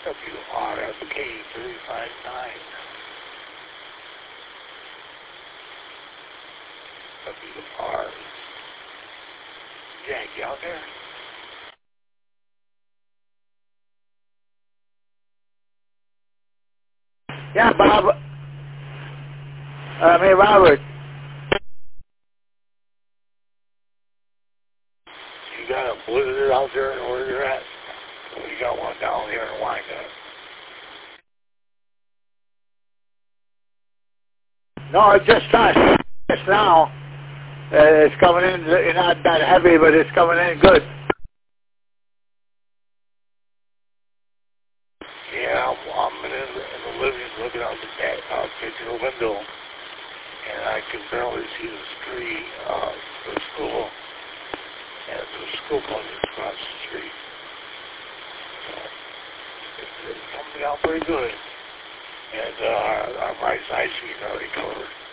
WRFK 359. WR. Jack, you out there? Yeah, Bob. Hey, Robert. You got a blizzard out there where you're at? We got one down here in Wyandotte. No, it just started just now. It's coming in, not that heavy, but it's coming in good. Yeah, I'm in the living room looking out the window, and I can barely see the street, the school, and the school bus is across the street. So it's coming out pretty good. And our right side street already covered.